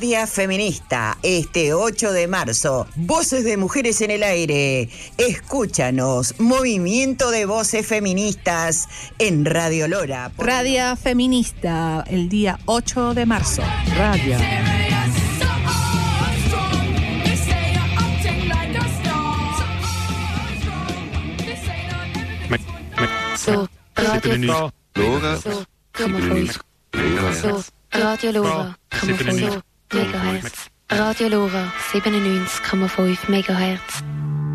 Radio Feminista, este 8 de marzo. Voces de mujeres en el aire. Escúchanos. Movimiento de Voces Feministas en Radio Lora. Radio Feminista, el día 8 de marzo. Radio. Radio Lora, Radio Lora, 97 MHz. Radio Lora, 97,5 MHz.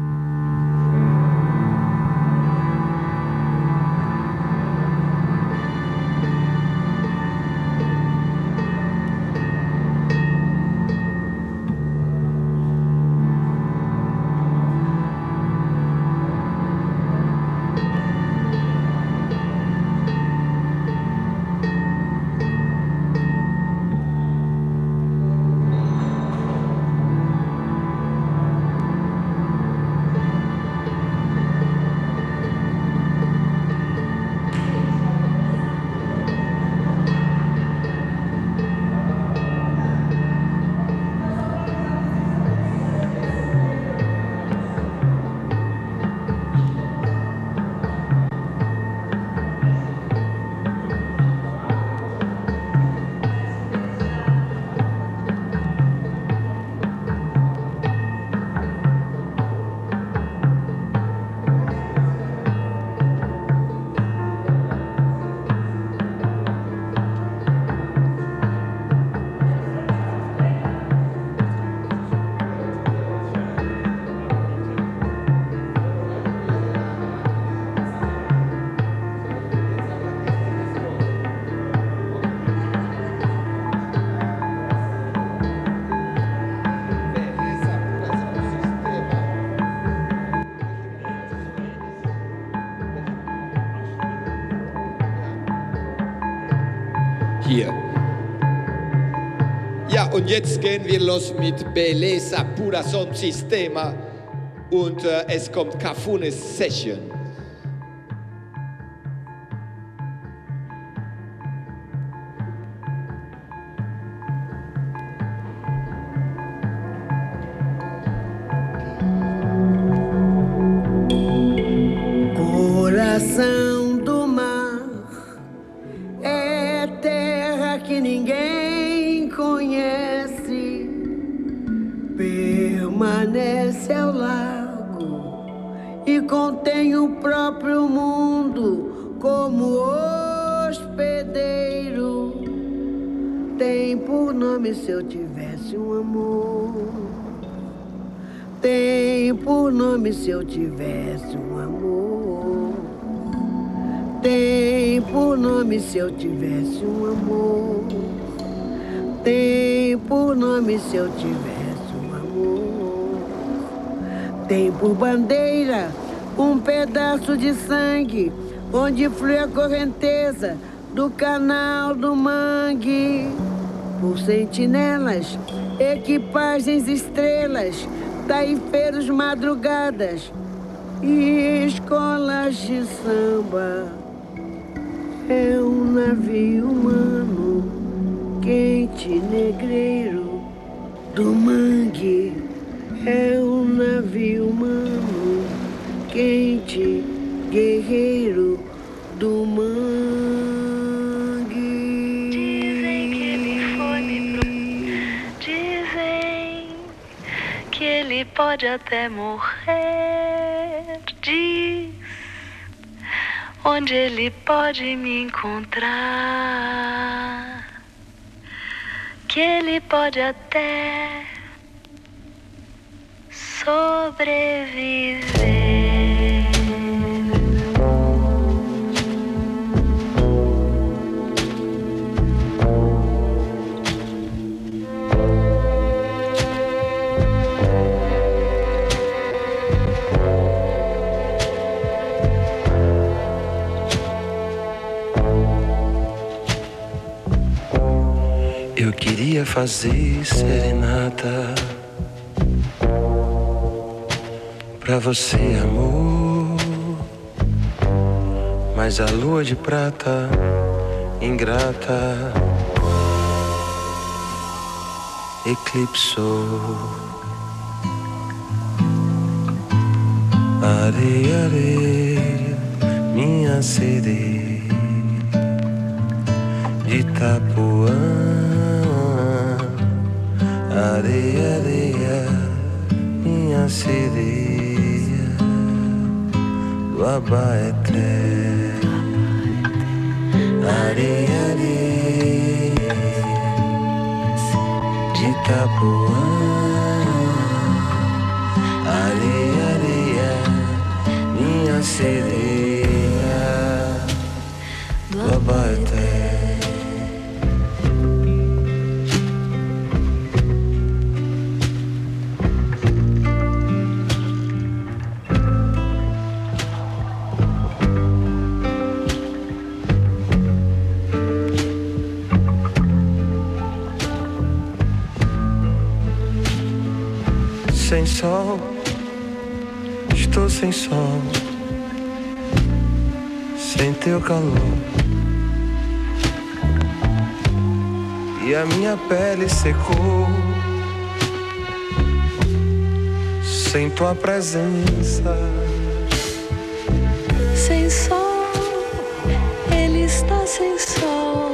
Hier. Ja, und jetzt gehen wir los mit Beleza Pura Son Sistema und es kommt Cafunes Session. Coração do mar é terra que ninguém conhece, permanece ao largo e contém o próprio mundo como hospedeiro. Tem por nome Se Eu Tivesse um Amor. Tem por nome Se Eu Tivesse um Amor. Tem por nome Se Eu Tivesse um Amor. Tem por nome Se Eu Tivesse um Amor. Tem por bandeira um pedaço de sangue onde flui a correnteza do canal do mangue. Por sentinelas, equipagens, estrelas, taifeiros, madrugadas e escolas de samba. É um navio humano, quente, negreiro, do mangue. É um navio humano, quente, guerreiro, do mangue. Dizem que ele foi Dizem que ele pode até morrer. Diz onde ele pode me encontrar. Que ele pode até sobreviver. Eu queria fazer serenata pra você, amor, mas a lua de prata, ingrata, eclipsou. Areia, areia, minha sereia de Itapuã. Areia, areia, minha sereia do Abaeté. Areia, areia de Itapuã. Areia, areia, minha sereia do Abaeté. Sem sol, estou sem sol, sem teu calor, e a minha pele secou, sem tua presença. Sem sol, ele está sem sol,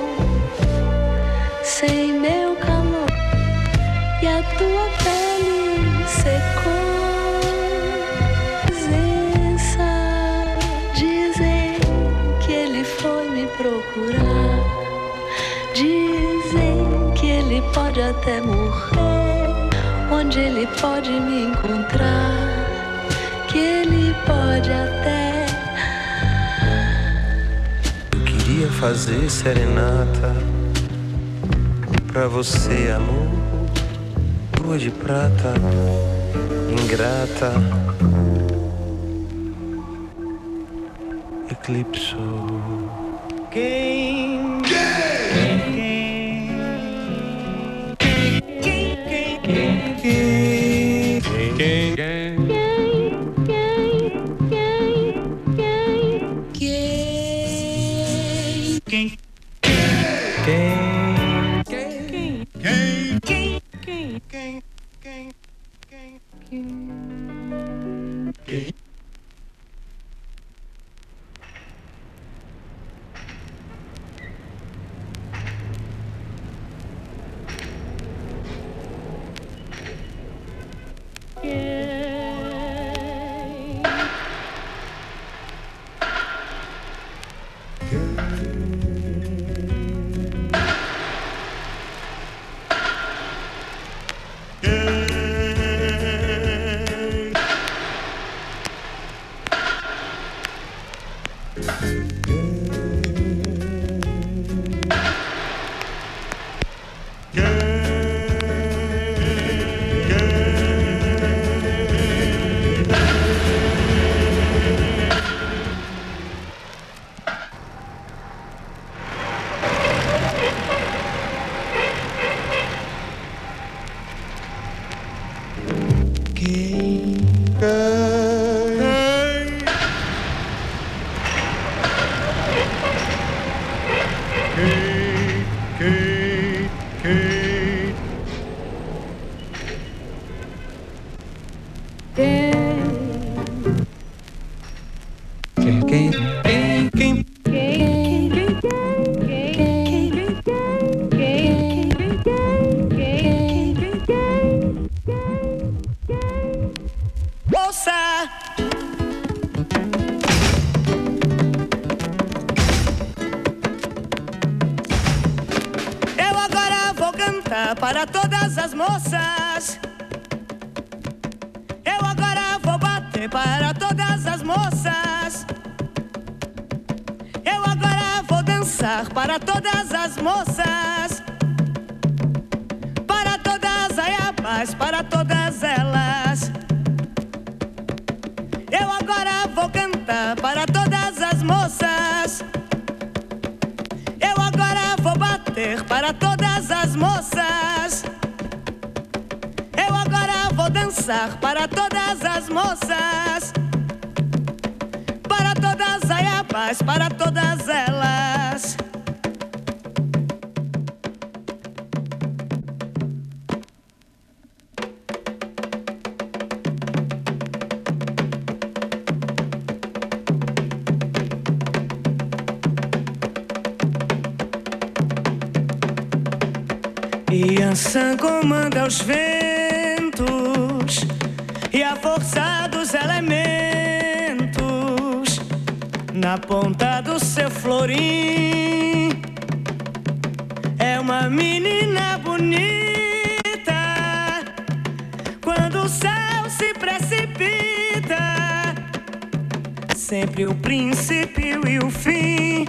sem meu calor, e a tua pele secou. Presença, dizem que ele foi me procurar, dizem que ele pode até morrer, onde ele pode me encontrar, que ele pode até. Eu queria fazer serenata pra você, amor, lua de prata, ingrata, eclipsou. Para todas as moças, eu agora vou bater para todas as moças, eu agora vou dançar para todas as moças, para todas aiabás, para todas elas. Eu agora vou cantar para todas as moças, eu agora vou bater para todas as moças, eu agora vou dançar para todas as moças, para todas aiabás, para todas elas. E Ansan comanda os ventos e a força dos elementos na ponta do seu florim. É uma menina bonita quando o céu se precipita, sempre o princípio e o fim.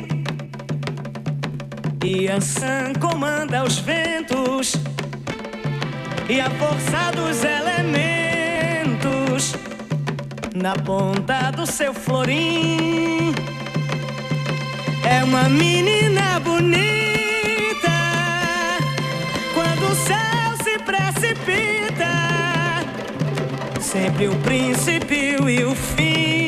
E Ansan comanda os ventos e a força dos elementos na ponta do seu florim. É uma menina bonita quando o céu se precipita, sempre o princípio e o fim.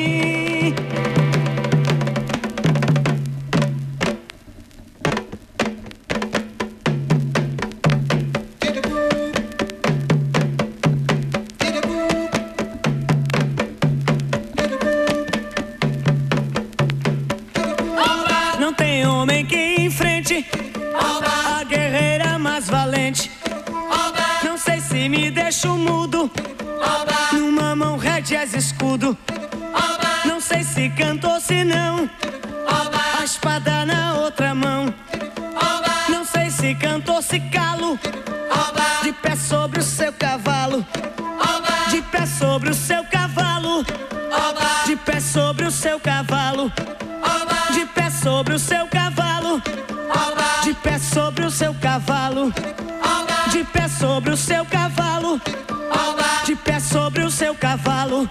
A guerreira mais valente. Não sei se me deixo mudo, numa mão rédeas escudo. Não sei se canto ou se não, a espada na outra mão. Não sei se canto ou se calo, de pé sobre o seu cavalo. De pé sobre o seu cavalo. De pé sobre o seu cavalo. De pé sobre o seu cavalo. De pé sobre o seu cavalo. De pé sobre o seu cavalo. De pé sobre o seu cavalo.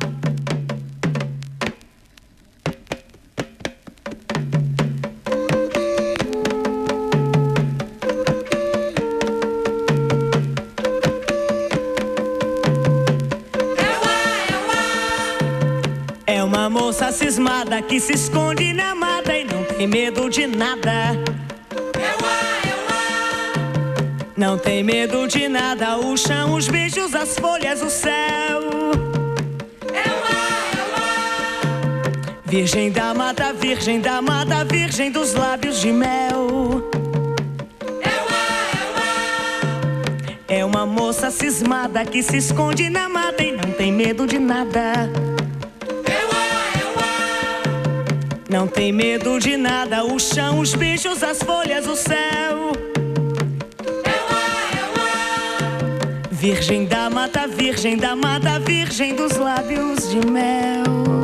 É uma moça cismada que se esconde na mata e não tem medo de nada. Não tem medo de nada, o chão, os bichos, as folhas, o céu. Virgem da mata, virgem da mata, virgem dos lábios de mel. É uma moça cismada que se esconde na mata e não tem medo de nada. Não tem medo de nada, o chão, os bichos, as folhas, o céu. Virgem da mata, virgem da mata, virgem dos lábios de mel.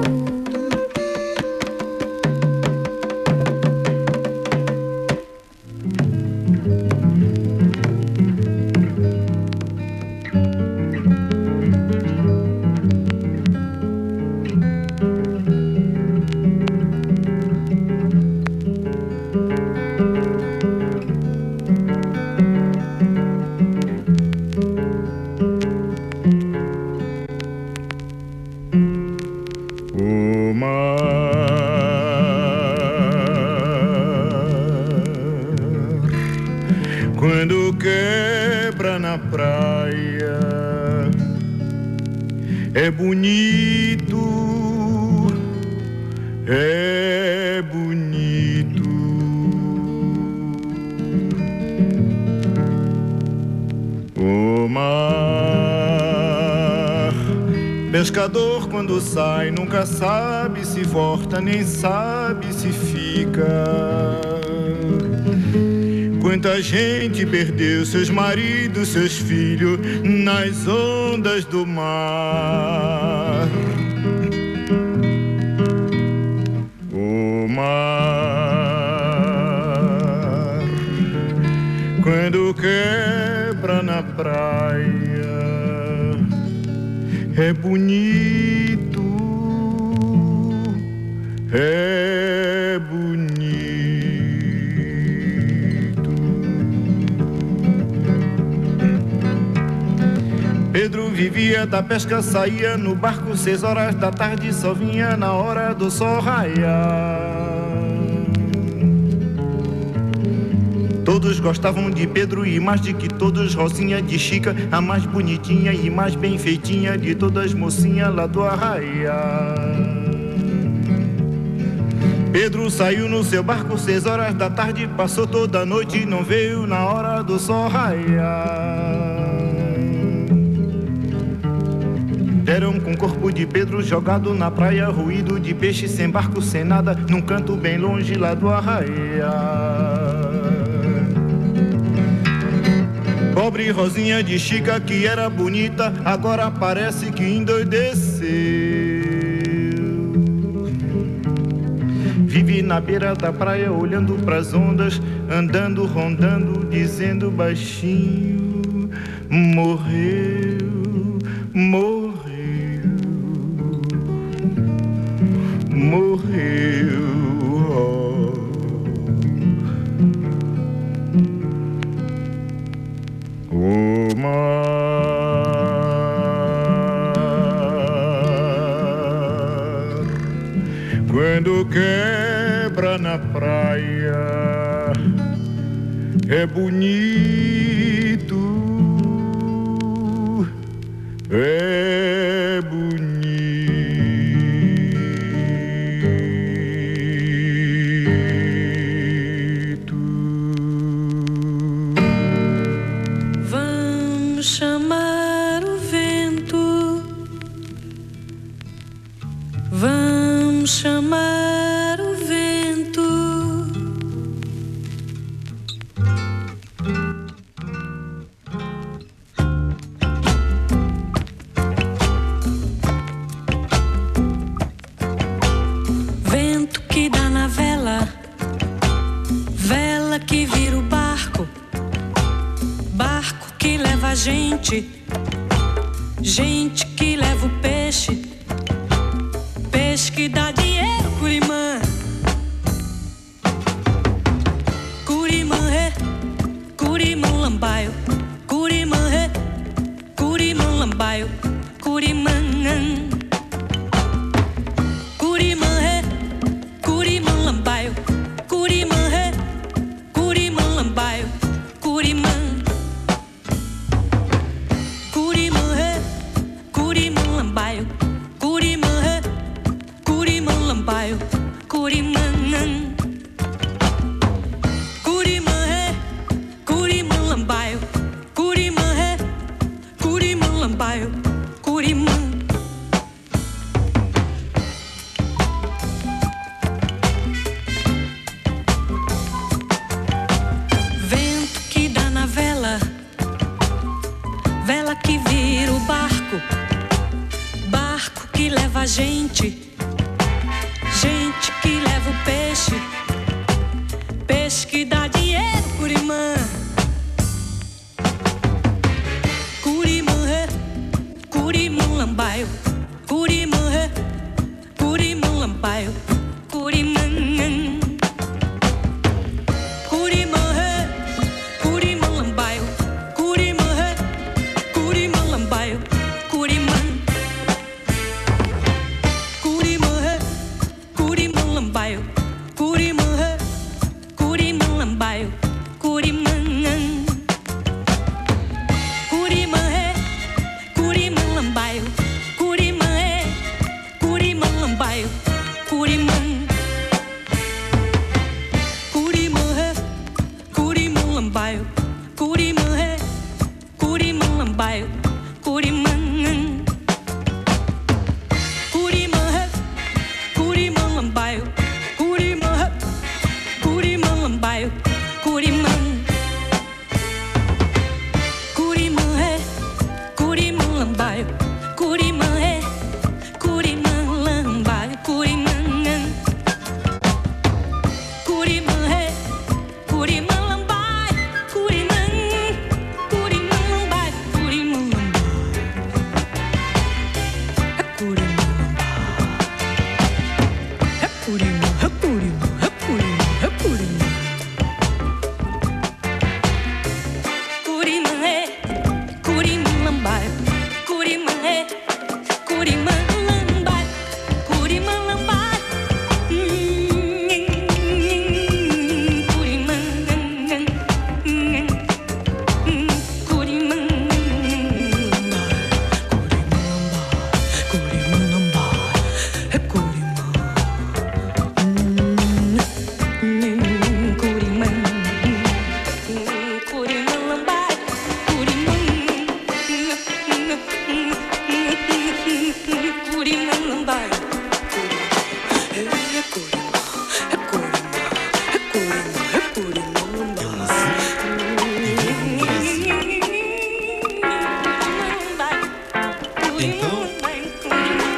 Quando quebra na praia é bonito, é bonito. O mar, pescador quando sai nunca sabe se volta nem sabe se fica. Quanta gente perdeu seus maridos, seus filhos nas ondas do mar. O mar, quando quebra na praia, é bonito, é bonito. Pedro vivia da pesca, saía no barco 6 horas da tarde, só vinha na hora do sol raiar. Todos gostavam de Pedro e mais de que todos, Rosinha de Chica, a mais bonitinha e mais bem feitinha de todas mocinhas lá do arraial. Pedro saiu no seu barco 6 horas da tarde, passou toda a noite e não veio na hora do sol raiar. Deram com o corpo de Pedro jogado na praia, ruído de peixe, sem barco, sem nada, num canto bem longe lá do arraiar. Pobre Rosinha de Chica, que era bonita, agora parece que endoideceu. Vive na beira da praia, olhando pras ondas, andando, rondando, dizendo baixinho: morreu, morreu. Morreu, o mar quando quebra na praia é bonito, é bonito. Chamar o vento. Vento que dá na vela, vela que vira o barco, barco que leva a gente, gente que leva o peixe, peixe que dá dinheiro, Curimã. Curimã, Curimã, lambaio. Curimã, Curimã, lambaio. Curimã, Curimã, Curimã, lambaio. Curimã, Curimã, lambaio. Curimã, Curimã, Curimã, lambaio. Curimã, Curimã, lambaio. Curimã, Curimã, Curimã, lambaio. Curimã, Curimã, lambaio. Curimã. Vento que dá na vela, vela que vira o barco, barco que leva a gente, gente que leva o peixe, peixe que dá dinheiro, Curimã. Curimã, Curimã, lambaio. Curimã, Curimã, lambaio. Curimã, Curimã, Curimã, lambaio. Curimã, Curimã, lambaio. Curimã, Curimã, Curimã, lambaio. Curimã, Curimã, lambaio.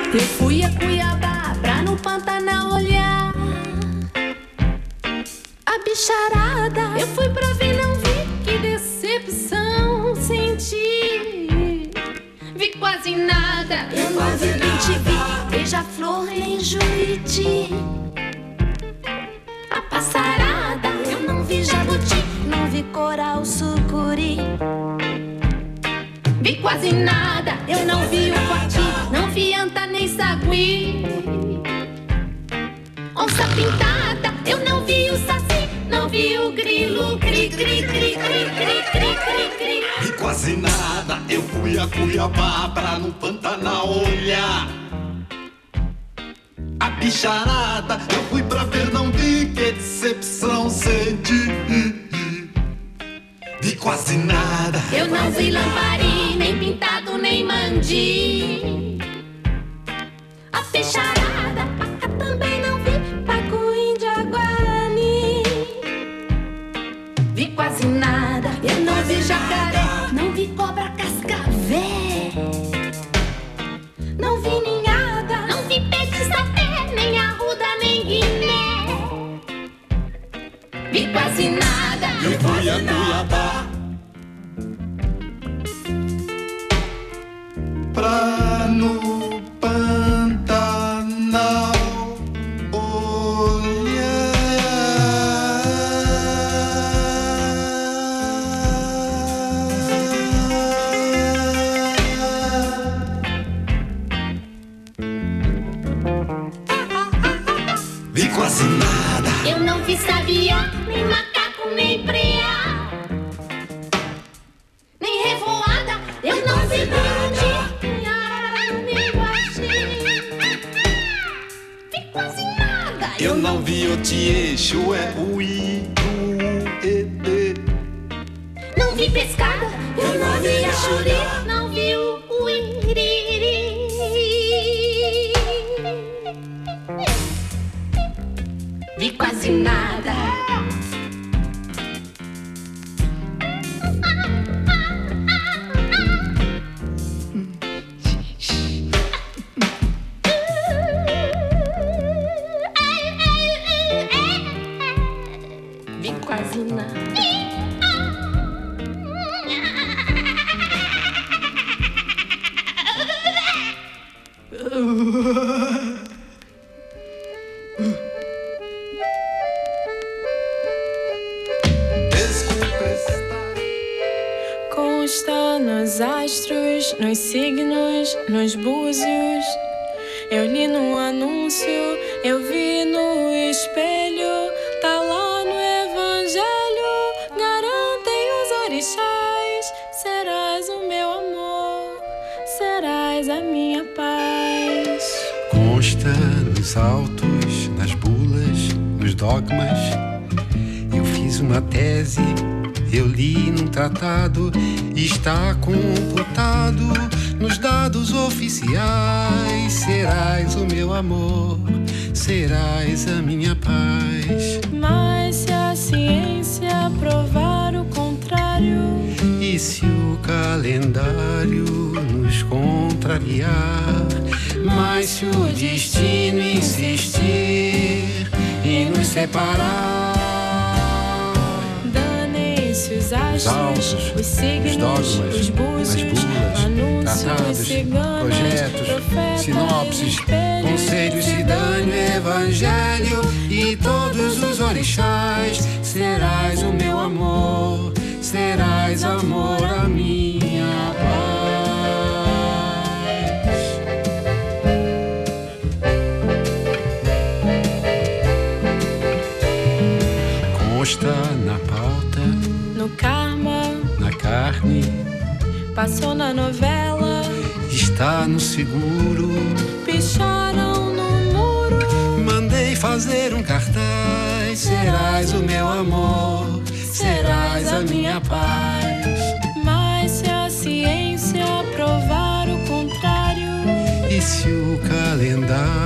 Eu fui a Cuiabá pra no Pantanal olhar a bicharada. Eu fui pra ver, não vi, que decepção senti. Vi quase nada. Eu não vi nem te vi, beija-flor nem Juíti. A passarada, eu não vi jabuti, não vi coral sucuri. Vi quase nada, eu não vi o coati, não vi anta nem sagui. Onça pintada, eu não vi o saci, não vi o grilo, cri, cri, cri, cri, cri, cri, cri, cri. Vi quase nada, eu fui a Cuiabá pra no Pantanal olhar a bicharada. Eu fui pra ver, não vi, que decepção senti. Vi quase nada. Eu não vi lambari, nem pintado, nem mandi. A bicharada, paca também não vi, paco índia guarani. Vi quase nada. Eu não vi jacaré, não vi cobra cascavé. Não vi ninhada, não vi pé de sapé, nem arruda, nem guiné. Vi quase nada. Eu fui a Cuiabá pra no Pantanal olhar vi quase nada. Eu não vi sabiá, nem macaco, nem preá, nem revoada. Eu não vi buriti, nem arara, nem guaxi. Vi quase nada. Eu não vi o tieixo, é o iuete. Não vi pescada, eu não vi a xuri, não vi o uiriri. Vi quase nada. Vi quase nada. Consta nos astros, nos signos, nos búzios. Eu li no anúncio, eu vi no espelho. Tá lá no evangelho, garantem os orixás. Serás o meu amor, serás a minha paz. Consta nos autos, nas bulas, nos dogmas. Eu fiz uma tese, eu li num tratado, está computado nos dados oficiais. Serás o meu amor, serás a minha paz. Mas se a ciência provar o contrário, e se o calendário nos contrariar, mas se o destino insistir em nos separar, os astros, os signos, os dogmas, os búzios, anúncios, tratados, ciganos, projetos, profetas, sinopses, conselhos, cidânio, evangelho e todos os orixás. Serás o meu amor, serás amor a minha paz. Consta na pauta, no karma, na carne, passou na novela, está no seguro, picharam no muro. Mandei fazer um cartaz. Serás o meu amor, serás a minha paz. Mas se a ciência provar o contrário, e se o calendário